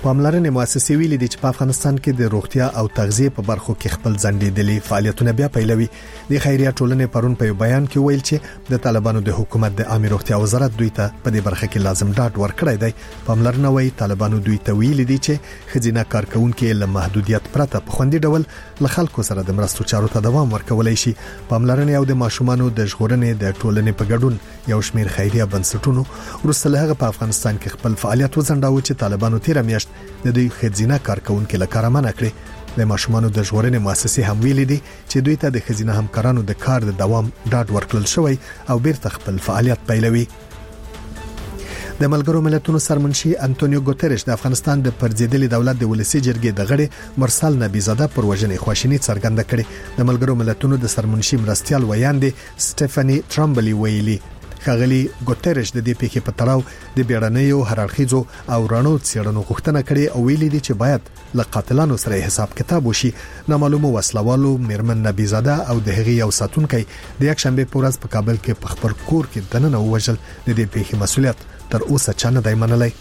پاملرنې مؤسسې ویلي دي چې په افغانستان کې د روغتیا او تغذیه په برخو کې خپل ځنډېدلي فعالیتونه بیا پیلوي. د خیریه ټولنې پرون په بیان کې ویل چې د طالبانو د حکومت د عامه روغتیا وزارت دوی ته په دې برخه کې لازم ډاډ ورکړی دی. پاملرنه وایي طالبانو دوی ته ویلي دي چې خزینه کارکونکو له محدودیت پرته په خوندي ډول له خلکو سره د مرستو چارو ته دوام ورکولای شي. پاملرنه او د ماشومانو د ژغورنې د ټولنې په ګډون یو شمېر خیریه بنسټونو وروسته له هغه په افغانستان کې خپل فعالیت وځنډاوه چې طالبانو تیر میاشت د دوی خزینه کارکونکو له کار منع کړې. د ماشومانو د ژغورنې مؤسسې هم ویلي دي چې دوی ته د خزینه همکارانو د کار د دوام ډاډ ورکړل شوی او بیرته خپل فعالیت پیلوي. د ملګرو ملتونو سرمنشي انټونیو ګوتریش د افغانستان د پرځېدلي دولت د ولسی جرګې د غړي مرسل نبیزاده پر وژنې خواشینی څرګنده کړې. د ملګرو ملتونو د سرمنشي مرستيال ویاندې سټيفاني ټرامبلی ویلي خغلی ګوتریش د دې پیښې په تړاو د بیړنیو هررخیزو او رڼو څېړنو غوښتنه کړې او ویلي دي چې باید له قاتلانو سره حساب کتاب وشي. نامعلومو وسلوالو میرمن نبیزاده او د هغې یو ساتونکي د یک شنبه په ورځ په کابل کې په خپل کور کې دننه وژل. د دې پیښې مسؤلیت تر اوسه چا نه دی منلی.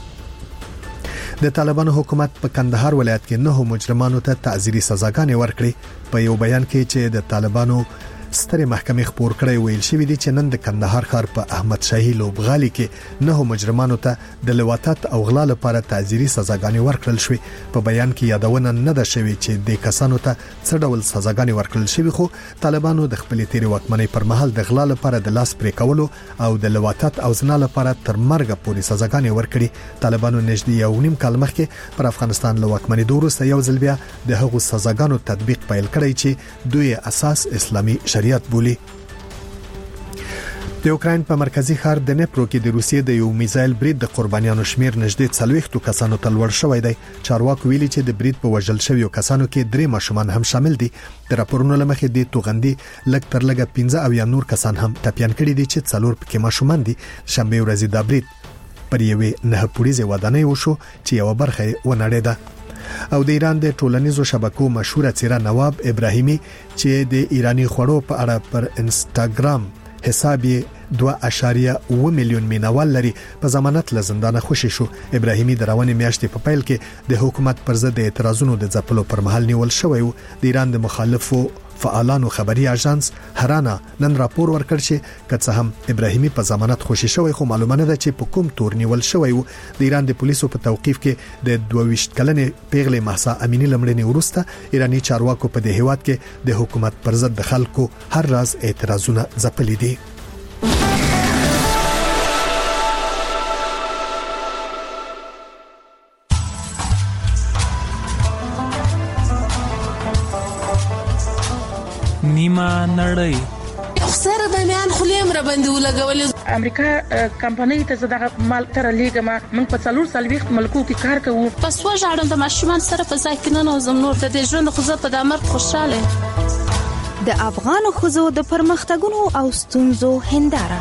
د طالبانو حکومت په کندهار ولایت کې 9 مجرمانو ته تعزیري سزاګانې ورکړې. په یو بیان کې چې د طالبانو سترې محکمې خبر کړی ویل شوی دی چې نن د کندهار ښار په احمد شاهي لوبغالي کې 9 مجرمانو ته د لواطت او غلا لپاره تعزیري سزاګانې ورکړل شوې. په بیان کې یادونه نه ده شوې چې د کسانو ته څه ډول سزاګانې ورکړل شوې، خو طالبانو د خپل تیری واکمنۍ پر مهال د غلا لپاره د لاس پرې کولو او د لواطت او زنا لپاره تر مرګ پورې سزاګانې ورکړي. طالبانو نږدې یو نیم کال مخکې پر افغانستان له واکمنۍ وروسته یو ځل بیا د هغو سزاګانو تطبیق پیل کړی چې دوی اساس اسلامي شریعت بولی. د اوکراین په مرکزی ښار د نیپرو کې د روسیې د یو میزایل برید د قربانیانو شمیر نږدې 40 کسانو ته لوړ شوی دی. چارواکو ویلي چې د برید په وژل شویو کسانو کې 3 ماشومان هم شامل دي. د راپورونو لمخې د توغندي لږ تر لږه 15 او یا نور کسان هم ټپيان کړي دي چې 4 پکې ماشومان دي. شنبه ورځ د برید پر یوې 9 پوړیزه ودانۍ وشو چې یو برخه ونړېده. او د ایران د ټولنیزو شبکو مشهور څیره نواب ابراهیمی چې د ایرانی خوړو په اړه پر انستاګرام حساب 2.1 میلیون مینوال لري په ضمانت له زندانه خوشی شو. ابراهیمی د روانې میاشتې په پیل کې د حکومت پر ضد اعتراضونو د ځپلو پر مهال نیول شوی و. د ایران د مخالفو فعالانو خبري اژانس هرانا نن راپور ورکړ چې کڅ هم ابراهیمی په ضمانت خوشی شوی، خو معلومه نه ده چې په کوم تور نیول شوی و. د ایران د پولیسو په توقیف کې د 22 کلنې پیغلې مهسا امینی لمړنې وروسته ایرانی چارواکو په دې هیواد کې د حکومت پر ضد د خلکو هر راز اعتراضونه ځپلي دي. نیمه نړۍ سره د میان خلیم را باندې ولګولې. امریکا کمپنۍ ته زداغه مال تر لیګه من په 440 ملکو کې کار کوم. پس وژاړم د ماشومان سره په ځای کې نه نوزم نور د ژوند خو زه په دمر خوشاله. د افغان خوځو د پرمختګونو او ستونزو هنداره.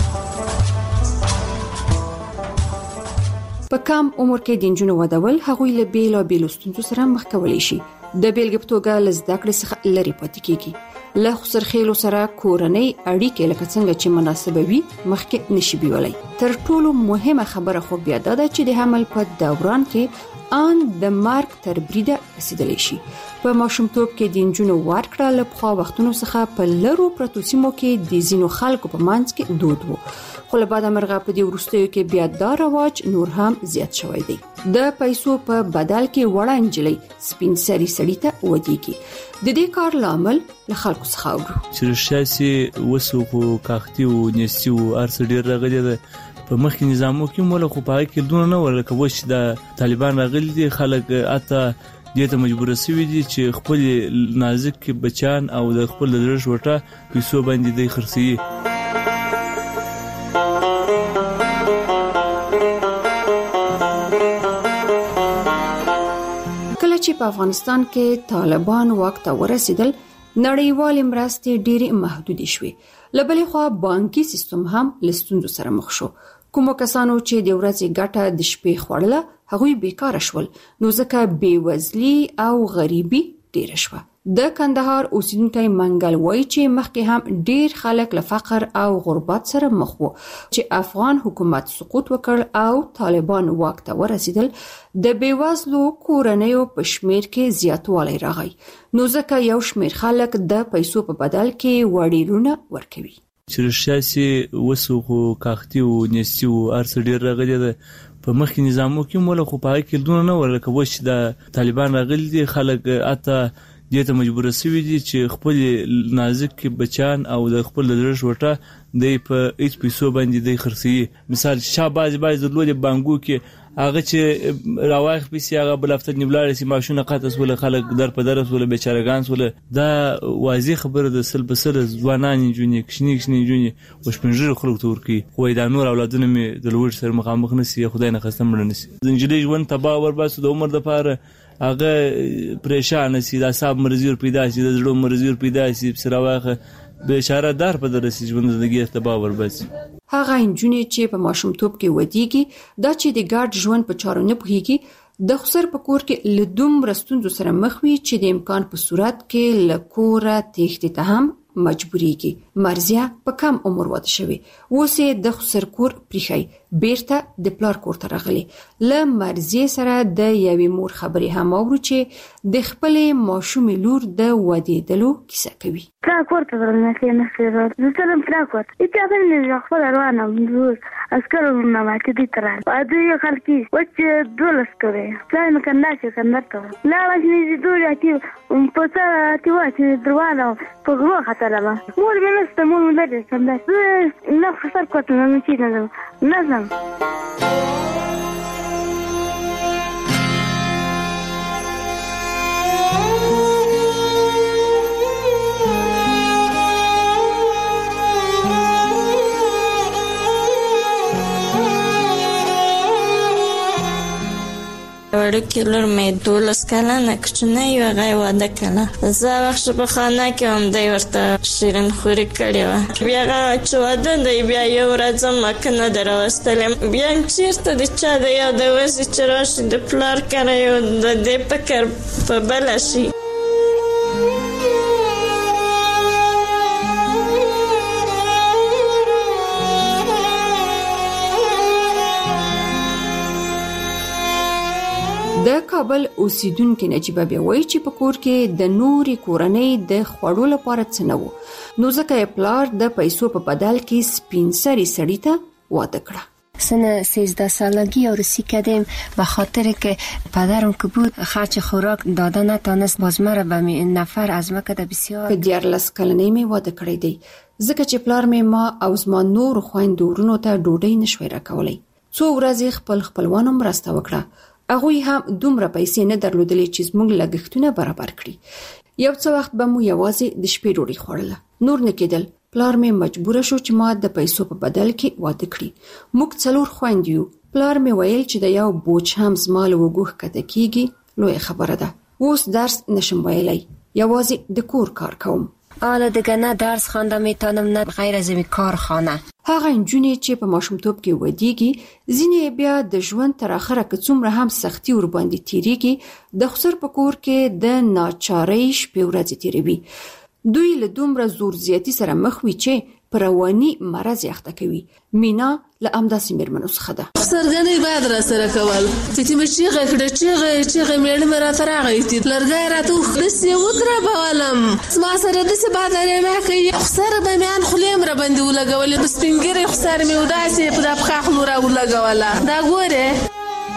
په کم عمر کې د جنونو ودول هغوی له بیلو ستونزو سره مخ کولی شي. د بیلګې په توګه لزده کړې څخه لري پاتې کیږي. له خسرخېلو سره کورنۍ اړیکې لکه څنګه چې مناسبه وي مخکې نشي بیولای. تر ټولو مهمه خبره خو بیا دا ده چې د حمل په دوران کې ان د مارک تر بریده رسیدلی شي. په ماشومتوب کې د جنونو ورکړه له پخوا وختونو څخه په لرو پرتو سیمو کې د زینو خلکو په منځ کې دود وو، خو له بعد مرغه په دې وروستیو کې بیا دا رواج نور هم زیات شوی دی. د پیسو په بدل کې وړه انجلۍ سپین سری سړی ته ودیږي. د دې کار لامل له خلکو څخه اورو چې شاسي وسوکو کاختي او نسیو ارس ډیر راغلي ده په مخکې نظامو کې مولا خو پای کې دونه نه ورکه وش د طالبان راغلي دي. خلک اته دې ته مجبور شوي دي چې خپل نازک بچان او د خپل درش وټه پیسو باندې د خرڅي. چې په افغانستان کې طالبان واک ته ورسېدل نړیوال مرستې ډېرې محدودې شوې. لبلې خوا بانکي سیستم هم له ستونزو سره مخ شو. کومو کسانو چې د ورځې ګټه د شپې خوړله هغوی بیکاره شول، نو ځکه بېوزلي او غریبي ډېره شوه. د کندهار اوسیدونکو منګل وایي چې مخکې هم ډیر خلک له فقر او غربت سره مخ وو چې افغان حکومت سقوط وکړ او طالبان واک ته ورسېدل د بیوزلو کورنیو په شمیر کې زیاتوالی راغی نو ځکه یو شمیر خلک د پیسو په بدل کې وړیرونه ورکوي چې سیاسي وسوخو کاختي او نيستي او ارڅ ډیر راغلي ده په مخکې نظامو کې مولا خو پای کې دونه نه ورکه وش د طالبان راغلي دي خلک اته دې ته مجبور شوي دي چې خپل نازک بچان او د خپل درش وټه د په هیڅ پیسو باندې د خرڅي مثال شاباز باز د لوی بانګو کې هغه چې راوایخ پیسې هغه بلافت نیولار سي ماشونه قاطس ول خلک در په درس ول بیچارهګان ول دا واضح خبره د سل بسل ځوانان جونی کښنی جونی وشپنجر خلک تور کی خو دا نور اولادونه می د لوړ سر مخامخ نسی خدای نه خستم لنسی زنجلې ژوند تبا ور باسو د عمر د پاره هغه پریشان سي د اعصاب مرزي پیدا سي د زړه مرزي پیدا سي سراواخه بیچاره دار په درسي ژوند زندګي تبا ور باسي هغه انجونې چې په ماشومتوب کې ودیږي دا چې د ګډ ژوند په چارو نه پوهیږي د خسر په کور کې لدوم رستونځو سره مخ وي چې د امکان په صورت کې لکوره تېښتې ته هم مجبورېږي مرزیه په کم عمر واده شوی اوسې د خسر کور پریخي بیرته د پلار کور ته راغلی له مرزیه سره د یوې مور خبرې هم اورو چې د خپلې ماشومې لور د ودېدلو کیسه کوي پلار کور ته ورننه نه زه تلم پلار کور ته چې خپل روانه وم عسکرو نه ماته دي تر اده خلکي وچ دولس کوي پلان کنه چې کنه ته لا وځني دوی اتی په څه تی واچ دروانه په غو خطر ما مور مې نسته مور مې لري څنګه نه خسر کوته نه چي نه زم وړوکی لور مې 12 کلنه کوچنی وه هغه یې واده کړه زه وخت په خانه کې هم دی ورته شیرین خوري کړې وه بیا هغه چې واده دی بیا یو ورځ مکه نه ده راوستلې بیا چېرته د چا د یو د وزې چې راشي د پلار کره یو د دې فکر په بله شي د کابل اوسیدونکو نجيبه بیا وایي چې په کور کې د نوري کورنۍ د خوړو لپاره څه نه وو نو ځکه یې پلار د پیسو په بدل کې سپین سری سړی ته واده کړه سن 13 سالگی عروسی کردیم به خاطر که پدرم که بود خرج خوراک داده نتانست باز مرا به نفر از مکه بسیار په 14 کلنۍ مې واده کړی دی ځکه چې پلار مې ما او زما نور خویندو ورونو ته ډوډۍ نشوي راکولی څو ورځې خپلوانو مرسته وکړه هغوی هم دومره پیسې نه درلودلې چې زموږ لګښتونه برابر کړي یو څه وخت به مو یوازې د شپې ډوډۍ خوړله نور نه کېدل پلار مې مجبور شو چې ما د پیسو په بدل کې واده کړي موږ 4 خویندې یو پلار مې ویل چې د یو بوج هم زما له وګوښ کته کېږي لویه خبره ده اوس درس نشم ویلی یوازې د کور کار کوم حالا دیگه نه درس خوانده میتونم نه غیر از کارخانه هغه انجونې چې په ماشومتوب کې ودیږي ځینې بیا د ژوند تر اخره که څومره هم سختي ور باندې تیریږي د خسر په کور کې د ناچارۍ شپې ورځې تیروي دوی له دومره زور زیاتی سره مخ وي چې پر رواني مرض یخته کوي مینا له امداسي میرمنو څخه ده سرګنې باید را سره کول چې مې چیغه کړه چیغه میړه مې را تر راغی لرګای راته د سی وتره بولم ما سره د سی بادرې ما کوي خسر به میان خلیم را باندې ولګول د سپینګری خسر مې وداسې په د بخاخ نور ولګوله دا ګوره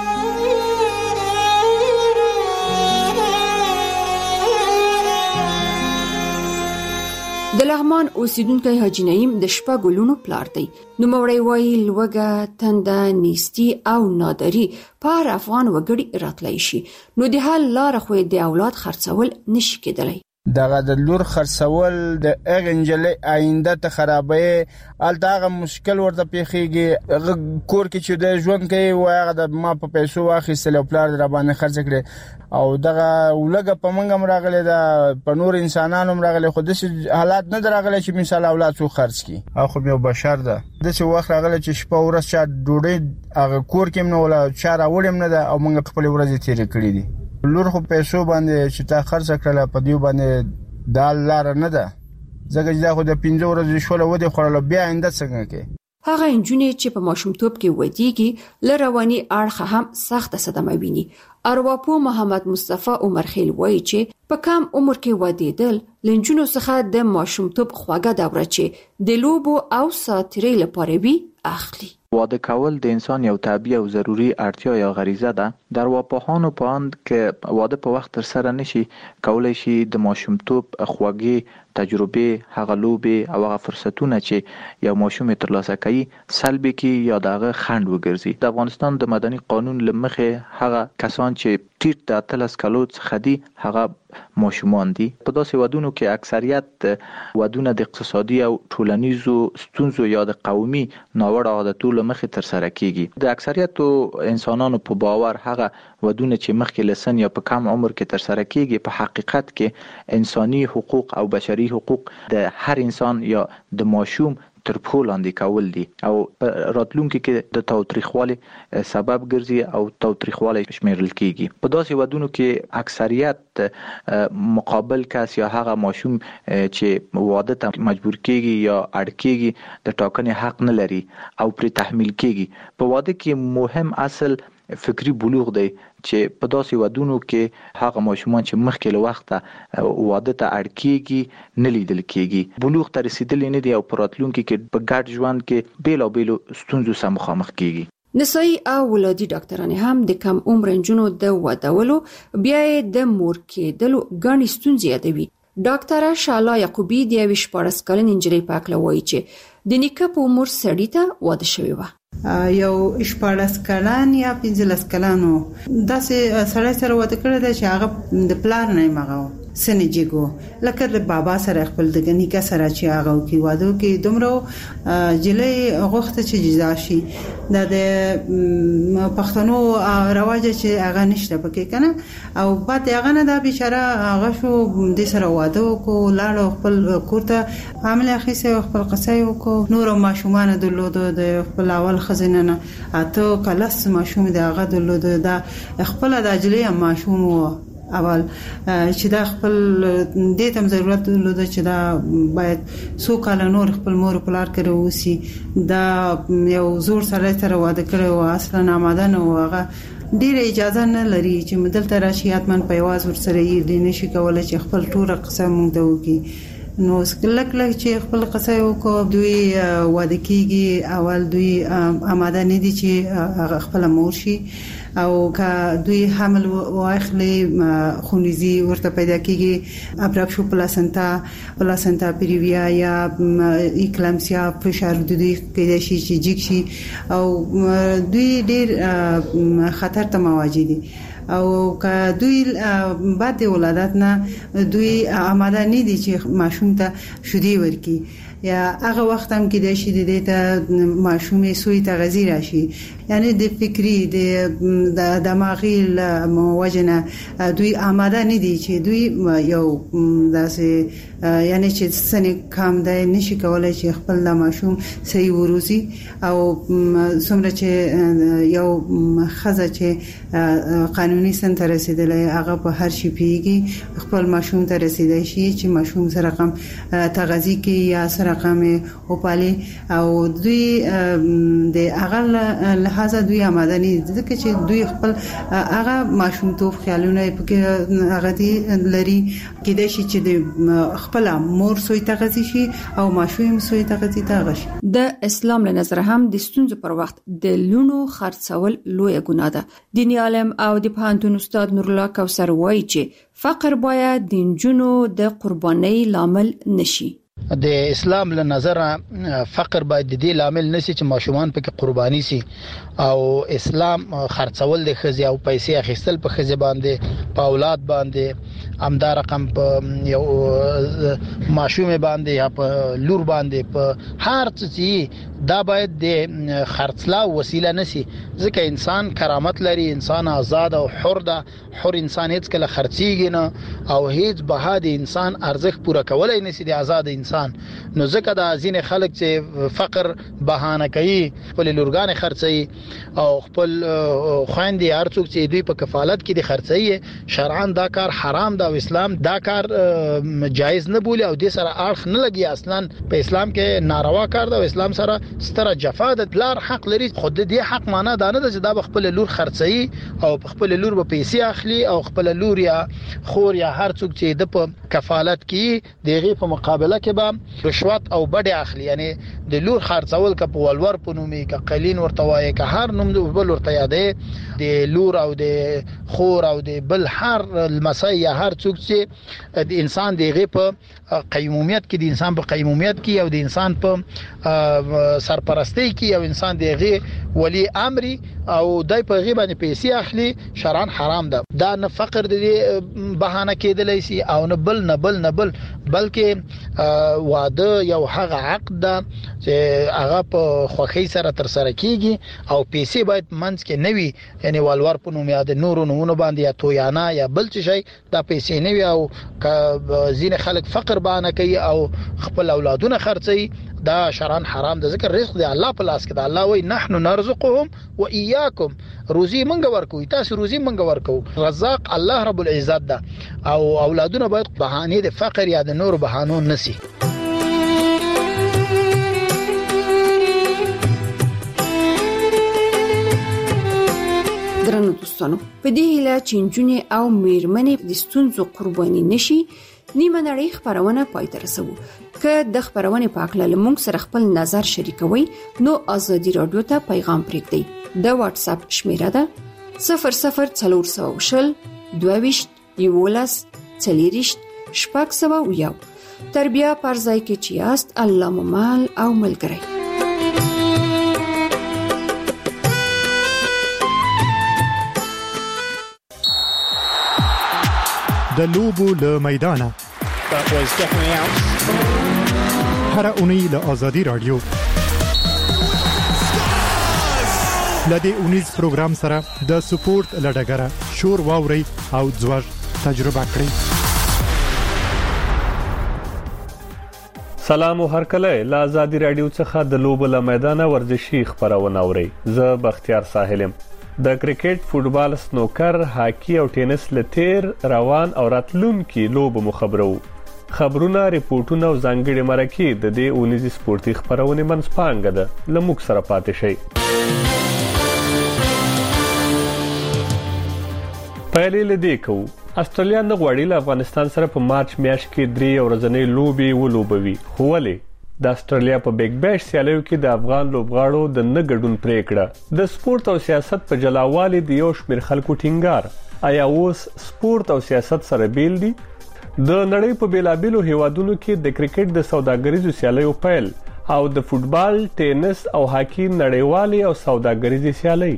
د لغمان اوسیدونکی حاجی نعیم د شپږ لونو پلار دی نو موري وایي لوګه تنده نیستی او نادری پر افغان وګړي راتلای شي نو د حل لار خو د اولاد خرڅول نشي کېدلی دغه د لور خرڅول د اغنجلې آینده ته خرابې الداغه مشکل ورته پیخيږي کور کې چې د ژوند کوي واغه د ما په پیسو واخیستل او پلار در باندې خرڅ کړي او دغه ولګه په منګم راغله د په نور انسانانو راغله خو د حالات نه راغله چې مثال اولاد څو خرڅ کی او خو یو بشر ده د څه وخت راغله چې شپه ورځ چا ډوډۍ هغه کور کې نه ولا چا راوړم نه ده او موږ خپل ورځ تیر کړې دي لور خو پیسو باندې چې تا خرڅ کړل په دیو باندې دال لار نه ده زګر دا خو د 15 ورځې شوله ودی خورل بیا آینده څنګه کې هغه انجونې چې په ماشومتوب کې ودیږي لرواني اړخ هم سخت صدمه ویني. ارواپو محمد مصطفی عمر خیل وایي چې په کم عمر کې ودیدل لنجونو څخه د ماشومتوب خواږه دوره چې د لوبو او ساتیرې لپاره وی اخلي. واده کول د انسان یو طبیعي او ضروری اړتیا یا غریزه ده. در ارواپوهانو په اند کې واده په وخت تر سره نشي کولای شي د ماشومتوب خوږې تجربه هغه لوبې او هغه فرصتونه چې یو ماشوم ترلاسه کوي سلبي کې یا دغه خند وګرځي. د افغانستان د مدني قانون لمخې هغه کسان چې ټیټ د 13 کالو څخه دي هغه ماشومان دي. په داسې ودونو کې اکثریت ودونه د اقتصادي او ټولنیزو ستونزو یا د قومي ناوړه عادتونو لمخې تر سره کیږي. د اکثریت انسانانو په باور هغه ودونه چې مخکې لسن یا په کم عمر کې تر سره کیږي په حقیقت کې انساني حقوق او بشري حقوق د هر انسان یا د ماشوم تر پښو لاندې کول دي او راتلونکي کې د تاوتریخوالي سبب ګرځي او تاوتریخوالي شمیرل کیږي. په داسې ودونو کې اکثریت مقابل کس یا هغه ماشوم چې واده ته مجبور کیږي یا اړ کیږي د ټاکنې حق نه لري او پر تحمیل کیږي. په واده کې مهم اصل فکری بلوغ دی چې په داسې ودونو کې هغه ماشومان چې مخکې له وخته واده ته اړ کیږي نه لیدل کیږي. بلوغ ته رسیدل نه دی او په راتلونکي کې په ګډ ژوند کې بیلابیلو ستونزو سره مخامخ کیږي. نسایي او ولادي ډاکټرانې هم د کم عمر نجونو د ودولو بیا د مور کېدلو غني ستونزې یادوي. ډاکټره شالا یعقوبی د 14 کلن نجلۍ په اړه وایي چې د نیکه په عمر سړی ته واده شوی و. یو 14 کلن یا 15 کلنو داسې سړی سره واده کړی دی چې هغه د پلار نه مغاو سنجیګو لکه د بابا سره خپل د نیکه سره چې هغه کې واده کې دومره جلې غوښته چې جزا شي د پښتنو رواج چې هغه نشته پکې کنه او بعد هغه نه دا بیچاره هغه شو د سره واده کو لاړ خپل کوړه عامل اخیسه خپل قصای کو نور ماشومان درلود د خپل اول خزینه نه اته کلاس ماشوم د هغه درلود دا خپل د اجلې ماشوم اول چې دا خپل د تم ضرورت درلود چې دا باید سو کال نور خپل مور پلار کړو وسی دا یو زور سره سره واده کړو اصلا آماده نه وغه ډیره اجازه نه لري چې مدل تر راشياتمن په واز ور سره یې د نشي کولای چې خپل ټوره قسم مونږ دوی نو سکلک لک چې خپل قصه وکړو دوی واده کیږي اول دوی آماده نه دي چې خپل مور شي او که دوی حمل واخلي خونیزي ورته پیدا کیږي ابراکشو پلاسنتا پیریویا یا اکلامسیا فشار دوی کېدای شي چې جګ شي او دوی ډیر خطر ته مواجه دي او که دوی بعد ولادت نه دوی آماده نه دي چې ماشوم ته شودي ورکي یا هغه وخت هم کې د شي د ماشومې سوی تغذیه راشي یعنی د فکری د دماغي موجنه دوی آماده نه دي چې دوی یو داسې یعنی چې سنې کم دی نشي کولای چې خپل د ماشوم صحیح وروزي او څومره چې یو خزه چې قانوني سن ته رسیدلې هغه په هر شي پیږي خپل ماشوم ته رسیدای شي چې ماشوم سره کم تغذیه کې یا رقم او پالي او دوی د اغل لحاظه دوی آماده نه ځکه چې دوی خپل هغه ماشومتوب خیالونه پکې هغه دي لري کېدای شي چې د خپل مور سوی تغذیه شي او ماشوم سوی تغذیه تغشي. د اسلام له نظر هم د ستونزو پر وخت د لونو خرڅول لوی ګناه ده. دیني عالم او د پوهنتون استاد نور الله کوثر وایي چې فقر باید د نجونو د قربانۍ لامل نشي. د اسلام له نظر فقر باید د دې لامل نشي چې ماشومان پکې قرباني سي او اسلام خرڅول د خزي او پیسې اخیستل په خزي باندې په اولاد باندې امدا رقم په یو ماشوم باندې یا په لور باندې په هر څه دا باید د خرڅلا وسیله نشي ځکه انسان کرامت لري انسان آزاد او حر ده حر انسان هیڅ کله خرڅيږي نه او هیڅ بها د انسان ارزښت پوره کولای نشي د آزاد انسان انسان. نو ځکه دا ځینې خلک چې فقر بهانه کوي خپل لورګان خرڅي او خپل خويندې هر څوک چې دوی په کفالت کې د خرڅي شرعاً دا کار حرام دا او اسلام دا کار جایز نه بولي او د سره اړخ نه لګي. اصلا په اسلام کې ناروا کار دا او اسلام سره ستره جفا د پلار حق لري. خود دې حق معنا دا نه چې دا خپل لور خرڅي او خپل لور په پیسې اخلي او خپل لور یا خور یا هر څوک چې د په کفالت کې دغه په مقابله کې به رشوت او بډې اخلي. یعنی د لور خرڅول ک په ولور په نومي ک قلین ورته وایي ک هر نوم د بل ورته یادې د لور او د خور او د بل هر المسای یا هر څوک چې د انسان دغه په قیمومیت کې د انسان په قیمومیت کې او د انسان په سرپرستی کې او انسان دغه ولی امر او دای په غیبه نه پیسې اخلي شرعاً حرام ده. دا نه فقر د بهانه کېدلای شي او نه بل بلکې واده یو هغه عقد ده چې هغه په خوخي سره تر سره کیږي او پیسې باید منځ کې نوي. یعنی والور په نوم یاد نورو نمونه باندې یا تویانا یا بل څه شي دا پیسې نوي او ځین خلک فقر بهانه کوي او خپل اولادونه خرڅي. دا شرعاً حرام ده. ذکر رزق دی الله په لاس کې ده. الله وای نحنو نرزقهم واياكم. روزي منګ ورکوي تاسو روزي منګ ورکو. رزاق الله رب العزت ده او اولادونه باید بهانه د فقر یا د نور بهانو نسی. درنو دوستانو په دې هیله چې نجونې او میرمنې د ستونزو قرباني نشي نیمه نړۍ خبرونه پای ته رسوو. که د خبرونه په اړه لمونږ سره خپل نظر شریکوي نو ازادي رادیو ته پیغام پرېږدئ. د واتس اپ شمیره ده 00420 22 11 40 شپږ تربیه پر ځای کې چې یاست الله مال او ملګری. د لوبو له میدانه هر اونۍ له آزادي رادیو لدې اونیز پروګرام سره د سپورت لړګره شور واوري او ځوړ تجربه کړئ. سلام او هرکله له آزادي رادیو څخه د لوبو له میدانه ورزشي خبرونه اوري. زه بختیار ساحلم. د کرکټ، فوټبال، سنوکر، هاکی او ټینس لتیر روان او راتلونکي لوبو مخبرو. خبرونه، ریپورتونه او ځانګړي مرکې د دې اونیزي سپورتي خبرونه منځپانګه ده. لموږ سره پاتې شئ. پایلې لدې کو استرالیا نه غواړي له افغانستان سره په مارچ میاشت کې 3 ورځنۍ لوبي ولوبوي. خو ولې د استرالیا په بیگ بیش سیالیو کې د افغان لوبغاړو د نه ګډون پریکړه د سپورت او سیاست په جلاوالي د یو شمېر خلکو ټینګار. آیا اوس سپورت او سیاست سره بیل دي؟ د نړۍ په بیلابیلو هیوادونو کې د کرکټ د سوداګریزو سیالیو پیل او د فوټبال، ټینس او هاکی نړیوالي او سوداګریزي سیالي.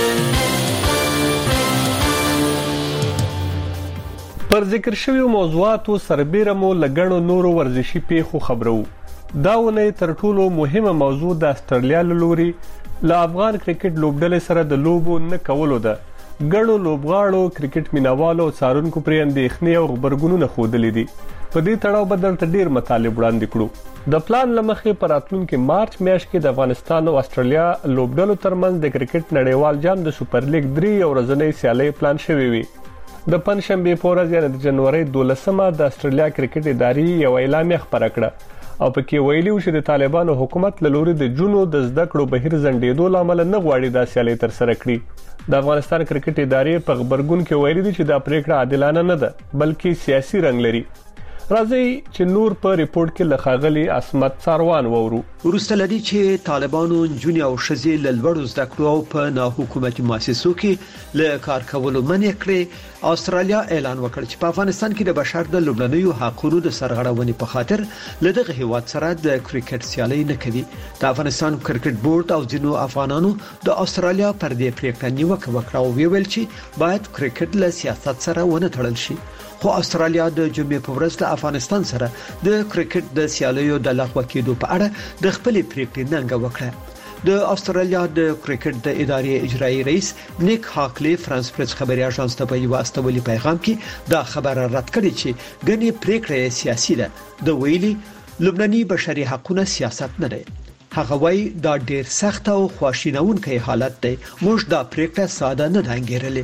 پر ذکر شوی موضوعاتو سربېره مو لګڼو نورو ورزشي پیښو خبرو. داونه تر ټولو مهمه موضوع د استرالیا لوري له افغان کرکټ لوبډلې سره د لوبو نه کولو ده. ګڼو لوبغاړو، کرکټ مینوالو او څارونکو پرې اندېښنې او خبرګونونه ښودلې دي. په دې تړاو به درته ډېر مطالب وړاندې کړو. د پلان لمخې په راتلونکي مارچ میاشت کې د افغانستان او استرالیا لوبډلو ترمنځ د کرکټ نړیوال جام د سوپر لیګ 3 ورځنۍ سیالي پلان شوی وي. د پنځشنبه په ورځ یعنې د جنوري 12مه د استرالیا کرکټ ادارې یو اعلامیه خبره کړه او پکې ویلي و چې د طالبانو حکومت له لوري د جنو د زده کړو بهیر ځنډېدو لامل نه غواړي دا سیالي تر سره کړي. د افغانستان کرکټ ادارې په خبرګون کې ویلي دي چې دا پریکړه عادلانه نه ده بلکې سیاسي رنګ لري. راځي چې نور په ریپورت کې لخاغلي عصمت ساروان وورو. وروسته لدی چې طالبانو جنونی او شذې لړوړو زده کړو په نه حکومتي مؤسسو کې له کار کولو منع کړې. استرالیا اعلان وکړ چې په افغانستان کې د بشر د لومړنیو حقوقو د سرغړونې په خاطر له دغه هیواد سره د کرکټ سیالي نه کوي. د افغانستان کرکټ بورډ او ځینو افغانانو د استرالیا پر دې پریکړه نیوکه وکړه او ویل چې باید کرکټ له سیاست سره ونه تړل شي. خو استرالیا د جمعې په ورځ د افغانستان سره د کرکټ د سیالیو د لغوه کېدو په اړه د خپل پریکړې ننګه وکړه. د استرالیا د کرکټ د ادارې اجرایی رئیس نیک هاکلی فرانس پریس خبري اژانس ته په یو استولي پیغام کې دا خبره رد کړې چې ګڼې پریکړې سیاسي ده. د ویلي لبناني بشري حقوقونه سیاست نه دی. هغه وایي دا ډیر سخت او خواشینونکی حالت دی. موږ دا پریکړه ساده نه انګیرلې.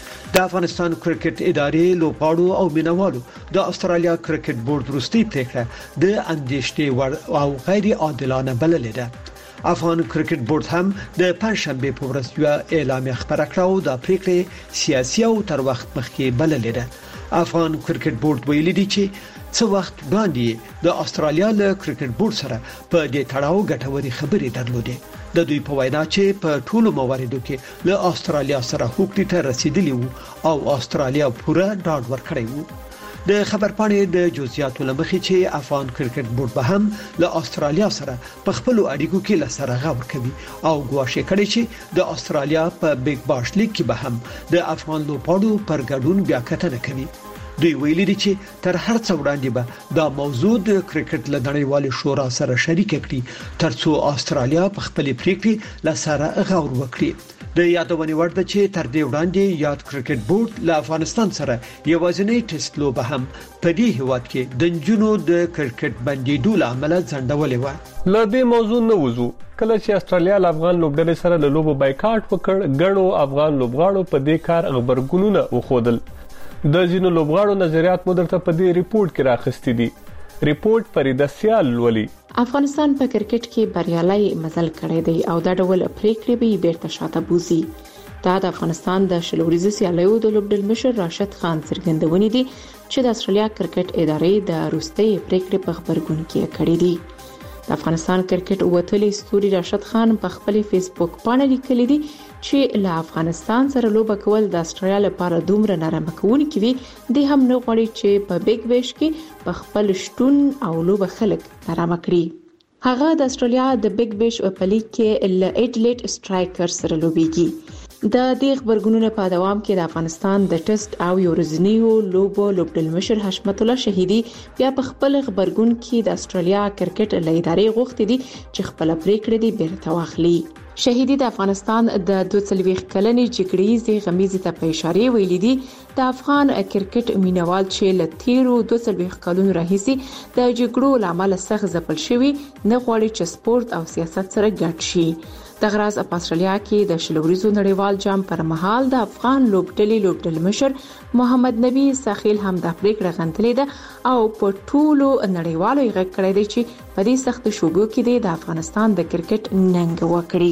د افغانستان کرکټ ادارې لوبغاړو او مینوالو د استرالیا کرکټ بورډ وروستي پریکړه د اندېښنې وړ او غیر عادلانه بللې ده. افغان کرکټ بورډ هم د پنځشنبه په ورځ یو اعلامیه خبره کړه او د پریکړې سیاسي او تر وخت مخکې بللې ده. افغان کرکټ بورډ ویلي دی چې څو وخت وړاندې د استرالیا له کرکټ بورډ سره په دې تړاو ګټوري خبرې درلودې. د دوی په وینا چې په ټولو مواردو کې له استرالیا سره حقوقي ته رسیدلی وو او استرالیا پوره ډاډ ورکړی وو. د خبرپاڼې د جزئیاتو لمخې چې افغان کرکټ بورډ به هم له استرالیا سره په خپل اړیکو کې لسره غور کوي او ګواښ کړي چې د استرالیا په بیگ باش لیګ کې به هم د افغان لوبغاړو پر ګډون بیا کتنه کوي. دوی ویلي دي چې تر هر څه وړاندې به دا موضوع د کرکټ له نړیوال شورا سره شریک کړي ترڅو استرالیا په خپل پریکړې لسره غور وکړي. د یادونې وړ ده چې تر دې وړاندې یاد کرکټ بورډ له افغانستان سره یوازینی ټیسټ لوبه هم په دې هیواد کې د جنونو د کرکټ بندیدو لامل ځنډولې و. له دې موضوع نه وځو کله چې استرالیا له افغان لوبډلې سره له لوبو بایکاټ وکړ غنو افغان لوبغاړو په دې کار خبرګونونه وخودل. د ځینو لوبغاړو نظریات مو درته په دې ریپورت کې راخستې دي. ریپورت فریده سیال ولي. افغانستان په کرکټ کې بریالي مزل کړی دی او دا ډول پریکړې به بیرته شاته بوزي. دا د افغانستان د شلوريزي سیالیو د لوبډل مشر راشد خان څرګندونې دي چې د استرالیا کرکټ ادارې د روستي پریکړې په خبرګون کې کړې دي. د افغانستان کرکټ وتلې ستوري راشد خان په خپل فیسبوک باندې لیکلي دي چې له افغانستان سره لوبه کول د استرالیا لپاره دومره نرمه کوونکی وي د هم نه غواړي چې په بیگ بیش کې په خپل شتون او لوبه خلک نرمه کړي. هغه د استرالیا د بیگ بیش په لیګ کې ل ایډلیټ سټرایکر سره لوبيږي. د دې خبرګونونو په دوام کې د افغانستان د ټیسټ او یورزنیو لوبډل مشر حشمت الله شهیدی بیا په خپل خبرګون کې د استرالیا کرکټ لایداري غوښتي دي چې خپل پریکړه دی بیرته واخلي. شهیدی د افغانستان د 22 کلنې جګړې غمیزې ته په اشاره ویلي دي د افغان کرکټ مینوال چې ل تیرو 22 کلونو راهیسي د جګړو لامل سخت ځپل شوی نه غواړي چې سپورت او سیاست سره ګډ شي. د غراز په استرالیا کې د شلوريزو نړیوال جام پر مهال د افغان لوبډل مشر محمد نبی ساخیل هم د پریکړه غندلې ده او په ټولو نړیوالو یې غږ کړی دی چې په دې سخت شوبو کې د افغانستان د کرکټ ننګ وکړي.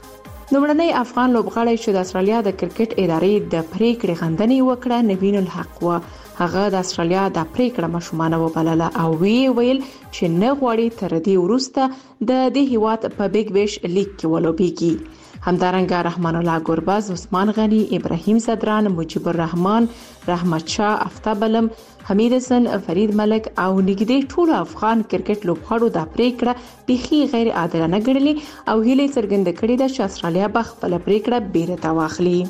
نومړنی افغان لوبغاړی چې د استرالیا د کرکټ ادارې د پریکړې غندنې وکړه نبین الحق و. هغه د استرالیا د پریکړه مشمانه وبلله او ویل چې نه غواړي تر دې وروسته د دې هیواد په بیگ بیش لیګ کې ولوبېږي. همدارنګه رحمان الله ګورباز، عثمان غنی، ابراهیم صدران، مجيب الرحمن، رحمت شاه، افتاب علم، حمید حسن، فرید ملک او نګدې ټول افغان کرکټ لوبغاړو د پریکړه بيخي غیر عادلانه ګڼلې او هیله څرګنده کړې ده چې استرالیا به خپل پریکړه بیرته واخلي.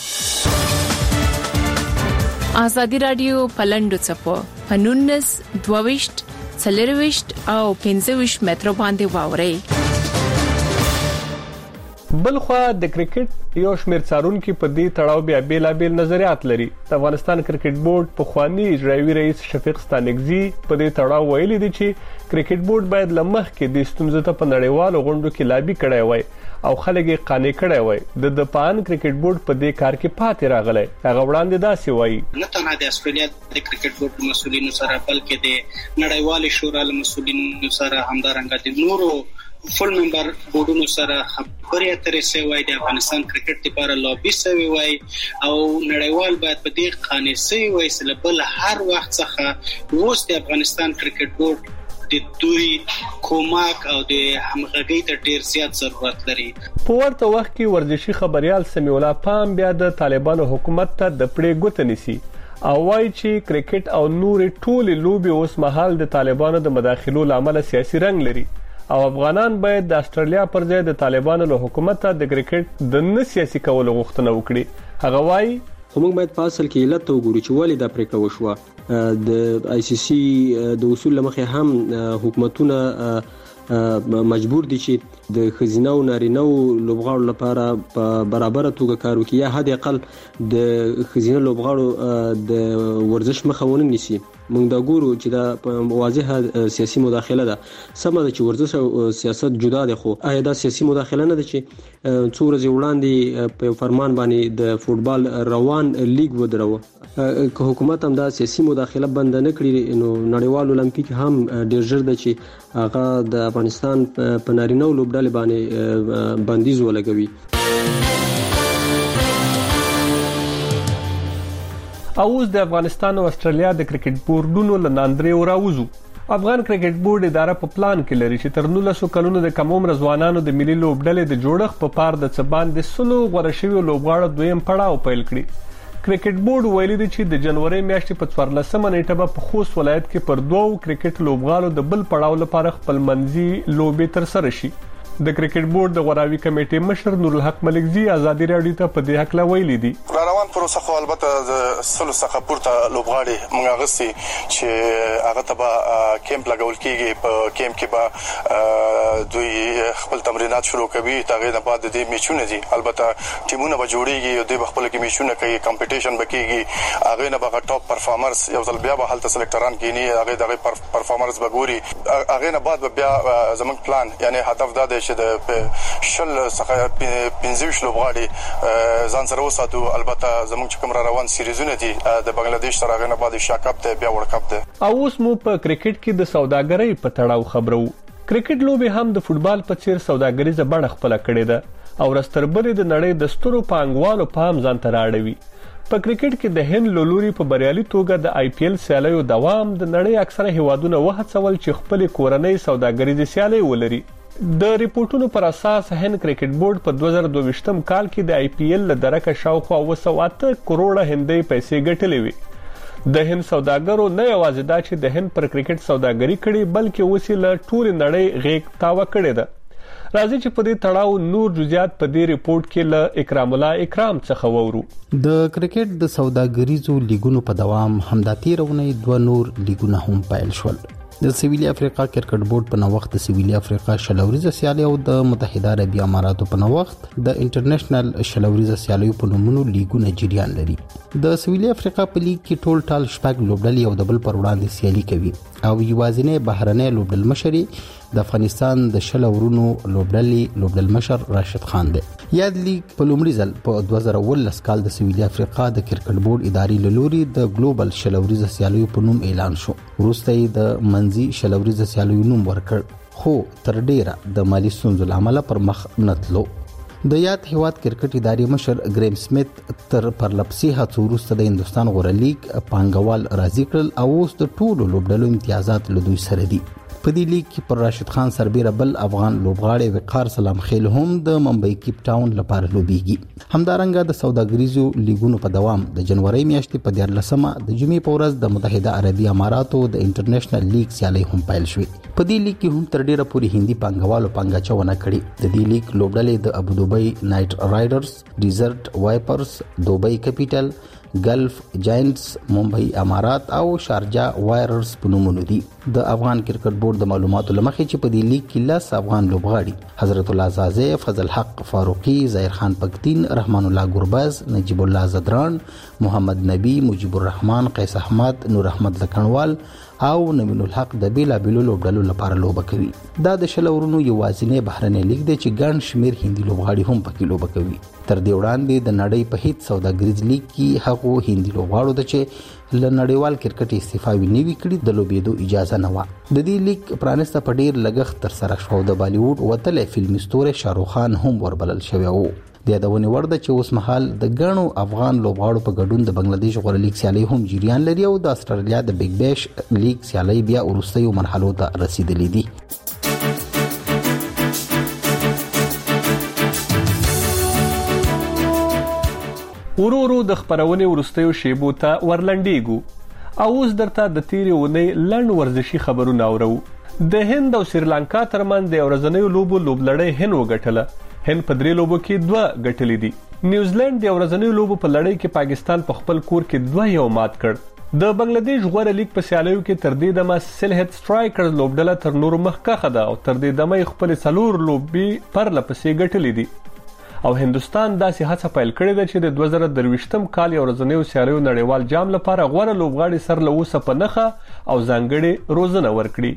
ازادي رادیو پلندو چپو پنونس 22 څلرويشت او 25 مترو باندې واوري. بلخوا د کرکټ یو شمېر څارونکو په دې تړاو بیا بیلابل نظریات لري. د افغانستان کرکټ بورډ په خواني اجرایي رئیس شفیق ستانګزي په دې تړاو ویلي دي چې کرکټ بورډ باید لمخ کې د ستونزو ته په نړیوالو غونډو کې لابي کړی وای او خلک یې قانع کړی وای. د پان کرکټ بورډ په دې کار کې پاتې راغلی. هغه وړاندې داسې وایي نه تنها د استرالیا د کرکټ بورډ مسؤلینو سره بلکې د نړیوال شورا له مسؤلینو سره همدارنګه د نورو فل ممبر بورډونو سره خبرې اترې سوي د افغانستان کرکټ لپاره لابي سوي وای او نړیوال باید په دې قانع سوي وای چې بل هر وخت څخه اوس د افغانستان کرکټ بورډ د دوی کومک او د همغږۍ ته ډیر زیات ضرورت لري. په ورته وخت کې ورزشي خبريال سمیع الله پام بیا د طالبانو حکومت ته د پړې ګوت نیسي او وايي چې کرکټ او نور ټول لوبي اوس مهال د طالبانو د مداخلو لامل سیاسي رنګ لري او افغانان باید د استرالیا پر ځای د طالبانو له حکومت ته د کرکټ د نه سیاسي کولو غوښتنه وکړي. هغه وايي موږ باید په اصل کې علت وګورو چې ولې دا پریکړه وشوه. د آی سی سی د اصول لمخې هم حکومتونه مجبور دي چې د خزینه او نارینه لوبغاړو لپاره په برابر توګه کار وکړي یا حد اقل د خزینه لوبغاړو د ورزش مخه ونیسي. موږ دا ګورو چې دا واضحه سیاسي مداخله ده. سم ده چې ورزش او سیاست جدا دي، خو آیا دا سیاسي مداخله نه ده چې څو ورځې وړاندې په فرمان باندې د فوتبال روان لیګ ودروه؟ که حکومت هم دا سیاسي مداخله بند نه کړي نو نړیوال اولمپیک هم ډیر ژر د چې هغه د افغانستان په نارینه لوبډلې باندې بندیز ولګوي. اوس د افغانستان او استرالیا د کرکټ بورډونو له ناندري راوځو. افغان کرکټ بورډ اداره په پلان کې لري چې تر 19 کلونو د کم عمر ځوانانو د ملي لوبډلې د جوړښت په پار د څبان د سلو غوړه شوی لوبغاړو دویم پړاو پیل کړی. کرکټ بورډ ویلي دی چې د جنوري میاشتې په 14 نیټه په خوست ولایت کې پر 2 کرکټ لوبغاړو د بل پړاو لپاره خپل منځي لوبې تر سره شي. د کرکټ بورډ د غوراوي کمیټې مشر نور الحق ملکزي ازادي راډیو ته په دې حق لا ویلي دي. روان پروسه خو البته د سلو څخه پورته لوبغاړي موږ غسي چې هغه ته کیمپ لګول کیږي. په کیمپ کې به دوی خپل تمرینات شروع کوي. تاغه نه بعد د میچونه دي البته ټیمونه به جوړیږي او د خپل کې میچونه کوي، کمپټیشن به کیږي. هغه نه به ټاپ پرفارمرز یو ځل بیا به هلته سلیکټران کینی، هغه دغه پرفارمرز به ګوري. هغه نه بعد بیا زموږ پلان یعنی هدف دا دی چې د شل څخه 15 لوبغاړي ځان سره وساتو. البته زموږ کوم روان سیریزونه دي د بنگلاديش سره غنه بعد شاکپ ته بیا ورلد کپ ته. او اوس مو په کرکټ کې د سوداګرۍ په تړاو خبرو. کرکټ لوبي هم د فوتبال په څیر سوداګریزه بڼه خپل کړې ده او رستربلې د نړۍ د سترو پانګوالو په هم ځان تراړوي. په کرکټ کې د هند لولوري په بریالي توګه د آی پی ایل سیالیو دوام د نړۍ اکثره هیوادونو وهڅول چې خپل کورنۍ سوداګریزه سیالي ولري. د ریپورتونو پر اساس هند کرکټ بورډ په 2022م کال کې د آی پی ایل له درکه شاوخوا 208 کروڑه هندۍ پیسې ګټلې وي. د هند سوداګرو نه یوازې دا چې د هند پر کرکټ سوداګري کړي بلکې اوس له ټول نړۍ غېږ تاوه کړې ده. راځي چې په دې تړاو نور جزئیات په دې ریپورت کې له اکرام الله اکرام څخه وورو. د کرکټ د سوداګریزو لیګونو په دوام همداتي رونې 2 نور لیګونه هم پایل شول. د سویلي افریقا کرکټ بورډ په نوښت د سویلي افریقا شلوريزه سیالي او د متحده عربی اماراتو په نوښت د انټرنیشنل شلوريزه سیالي په نومونو لیګونه جریان لري. د سویلي افریقا په لیګ کې ټول شپږ لوبډلې او د بل پر وړاندې سیالي کوي او یوازینی بهرنۍ لوبډل مشري د افغانستان د شلورونو لوبډل مشر راشد خان دی. یاد لیګ په لومړي ځل په 2019 کال د سویلي افریقا د کرکټ بورډ ادارې لوري د ګلوبل شلوريزه سیالي په نوم اعلان شو. وروسته د منځي شلوريزه سیالي نوم ورکړ خو تر ډیره د مالی ستونزو لامل پر مخ نتلو. د یاد هیواد کرکټ ادارې مشر ګریم سمیت تر پرلپسي هڅو وروسته د هندستان غوړه لیګ پانګوال راضي کړل او اوس د ټولو لوبډلو امتیازات له دوی سره دي. په دې لیګ کې پر راشد خان سربېره بل افغان لوبغاړی وقار سلام خیل هم د ممبئی کیپ ټاون لپاره لوبيږي. همدارنګه د سوداګریزو لیګونو په دوام د جنوري میاشتې په 14مه د جمعې په ورځ د متحده عربی اماراتو د انټرنیشنل لیګ سیالي هم پیل شوې. په دې لیګ کې هم تر ډیره پورې هندي پانګوالو پانګاچونه کړې. د دې لیګ لوبډلې د ابوظبي نایټ رایډرز، ډیزرټ وایپرز، دوبۍ کیپیټل، ګلف جاینټس، ممبئی امارات او شارجه وایررز په نومونو دي. د افغان کرکټ بورډ د معلوماتو لمخې چې په دې لیګ کې 10 افغان لوبغاړي حضرت الله زازه، فضل حق فاروقي، ظاهر خان پکتین، رحمان الله ګرباز، نجیب الله زدران، محمد نبی، مجيب الرحمن، قیس احمد، نور احمد لکنوال او نمین الحق د بیلابیلو لوبډلو لپاره لوبه کوي. دا د شلورونو یوازینی بهرنۍ لیګ دی چې ګڼ شمیر هندي لوبغاړي هم پکې لوبه کوي. تر دې وړاندې د نړۍ په هیڅ سوداګریز لیګ کې هغو هندي لوبغاړو ته چې له نړیوال کرکټ استعفاوي نیوي کړي د لوبېدو اجازه نه و. د دې لیګ پرانسته په ډیر لګښت تر سره شو. د بالیوډ وتلې فلمي ستوری شاروخ خان هم وربلل شوی و. د یادونې وړ ده چې اوس مهال د ګڼو افغان لوبغاړو په ګډون د بنگلاديش غوړه لیګ سیالي هم جریان لري او د استرالیا د بیگ بیش لیګ سیالي بیا وروستیو مرحلو ته رسیدلې دي. ورورو د خبرونې ورستیو شیبو ته ورلنډیګو او اوس درته د تیری ونې لړن ورزشي خبرونه اورو. د هند او سریلانکا ترمنځ د ورځنیو لوبو لوبلړۍ هند وګټله. هند په 3 لوبو کې 2 ګټلې دي. نیوزیلند د ورځنیو لوبو په لړۍ کې پاکستان په خپل کور کې 2-1 مات کړ. د بنگلاديش غوړه لیګ په سیالیو کې تر دې دمه سلهټ سټرایکرز لوبډله تر نور مخکخه ده او تر دې دمه خپل 4 لوبي پر لپسې ګټلې دي. او هندستان داسې هڅه پیل کړې ده چې د 2023م کال یو ورځنیو سیالیو نړیوال جام لپاره غوړه لوبغاړي سر له اوسه په نخه او ځانګړي روزنه ورکړي.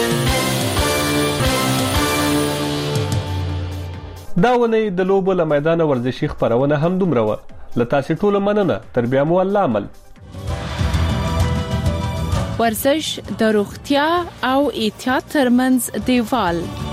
دا ونې د لوبو له میدان ورزشي خبرونه هم دومره و. له تاسو ټول مننه. تر بیا مو الله عمل. ورزش د روغتیا او احتیاط ترمنځ دیوال